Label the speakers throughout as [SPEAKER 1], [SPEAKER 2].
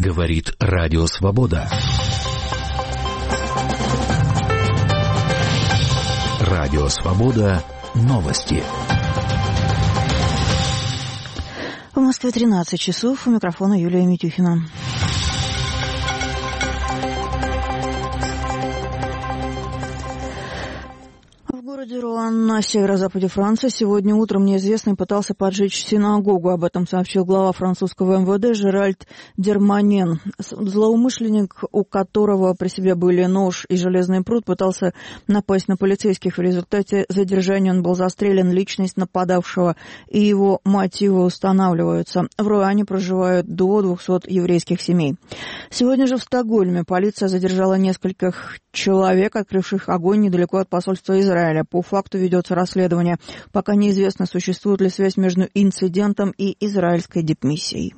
[SPEAKER 1] Говорит Радио Свобода. Радио Свобода. Новости.
[SPEAKER 2] В Москве 13 часов. У микрофона Юлия Митюхина. В городе Руан на северо-западе Франции сегодня утром неизвестный пытался поджечь синагогу. Об этом сообщил глава французского МВД Жеральд Дерманен. Злоумышленник, у которого при себе были нож и железный прут, пытался напасть на полицейских. В результате задержания он был застрелен. Личность нападавшего и его мотивы устанавливаются. В Руане проживают до 200 еврейских семей. Сегодня же в Стокгольме полиция задержала нескольких человек, открывших огонь недалеко от посольства Израиля. По факту ведется расследование. Пока неизвестно, существует ли связь между инцидентом и израильской дипмиссией.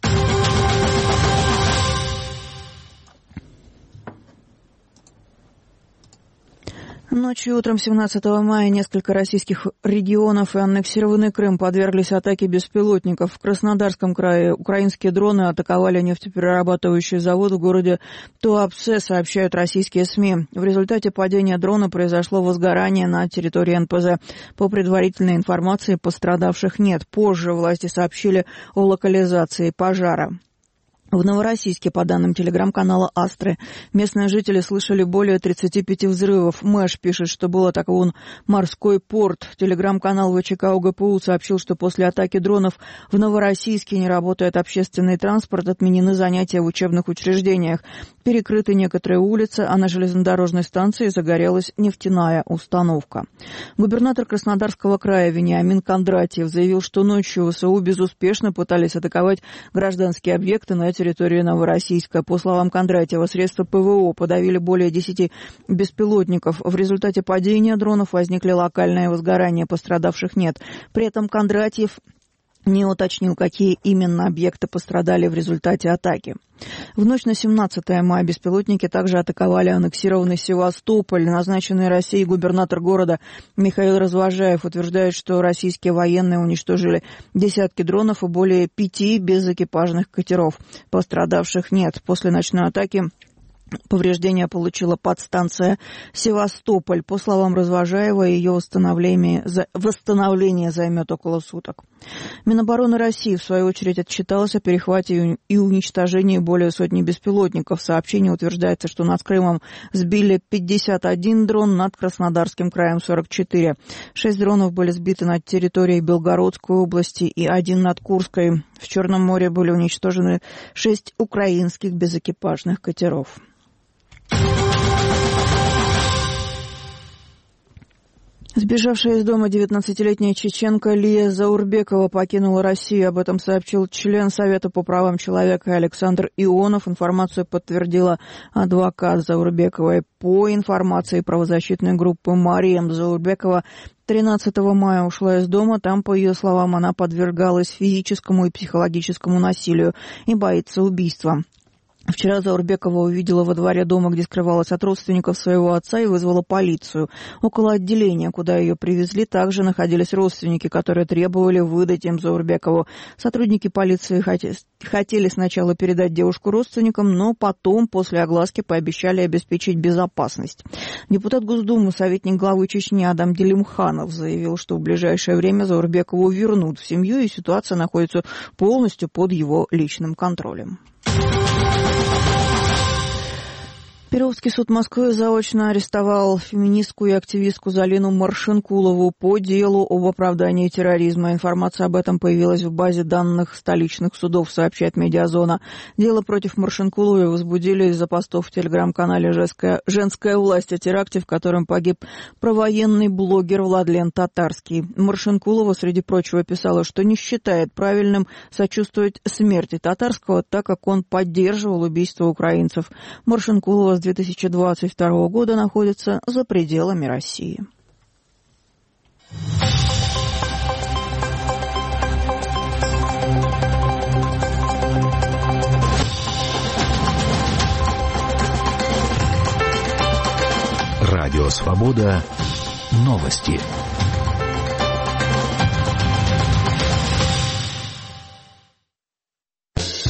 [SPEAKER 2] Ночью и утром 17 мая несколько российских регионов и аннексированный Крым подверглись атаке беспилотников. В Краснодарском крае украинские дроны атаковали нефтеперерабатывающий завод в городе Туапсе, сообщают российские СМИ. В результате падения дрона произошло возгорание на территории НПЗ. По предварительной информации пострадавших нет. Позже власти сообщили о локализации пожара. В Новороссийске, по данным телеграм-канала «Астры», местные жители слышали более 35 взрывов. Мэш пишет, что был атакован морской порт. Телеграм-канал ВЧК УГПУ сообщил, что после атаки дронов в Новороссийске не работает общественный транспорт, отменены занятия в учебных учреждениях. Перекрыты некоторые улицы, а на железнодорожной станции загорелась нефтяная установка. Губернатор Краснодарского края Вениамин Кондратьев заявил, что ночью ВСУ безуспешно пытались атаковать гражданские объекты на территории Новороссийска. По словам Кондратьева, средства ПВО подавили более 10 беспилотников. В результате падения дронов возникли локальные возгорания, пострадавших нет. При этом Кондратьев не уточнил, какие именно объекты пострадали в результате атаки. В ночь на 17 мая беспилотники также атаковали аннексированный Севастополь. Назначенный Россией губернатор города Михаил Развожаев утверждает, что российские военные уничтожили десятки дронов и более 5 безэкипажных катеров. Пострадавших нет. После ночной атаки повреждения получила подстанция «Севастополь». По словам Развожаева, ее восстановление займет около суток. Минобороны России, в свою очередь, отчиталась о перехвате и уничтожении более сотни беспилотников. В сообщении утверждается, что над Крымом сбили 51 дрон, над Краснодарским краем 44. 6 дронов были сбиты над территорией Белгородской области и 1 над Курской. В Черном море были уничтожены 6 украинских безэкипажных катеров. Сбежавшая из дома 19-летняя чеченка Лия Заурбекова покинула Россию. Об этом сообщил член Совета по правам человека Александр Ионов. Информацию подтвердила адвокат Заурбековой. По информации правозащитной группы «Мариям», Заурбекова 13 мая ушла из дома. Там, по ее словам, она подвергалась физическому и психологическому насилию и боится убийства. Вчера Заурбекова увидела во дворе дома, где скрывалась от родственников своего отца, и вызвала полицию. Около отделения, куда ее привезли, также находились родственники, которые требовали выдать им Заурбекову. Сотрудники полиции хотели сначала передать девушку родственникам, но потом, после огласки, пообещали обеспечить безопасность. Депутат Госдумы, советник главы Чечни Адам Делимханов заявил, что в ближайшее время Заурбекову вернут в семью, и ситуация находится полностью под его личным контролем. Перовский суд Москвы заочно арестовал феминистку и активистку Залину Маршенкулову по делу об оправдании терроризма. Информация об этом появилась в базе данных столичных судов, сообщает Медиазона. Дело против Маршенкуловой возбудили из-за постов в телеграм-канале «Женская власть» о теракте, в котором погиб провоенный блогер Владлен Татарский. Маршенкулова, среди прочего, писала, что не считает правильным сочувствовать смерти Татарского, так как он поддерживал убийство украинцев. Маршенкулова с 2022 года находится за пределами России.
[SPEAKER 1] Радио «Свобода». Новости.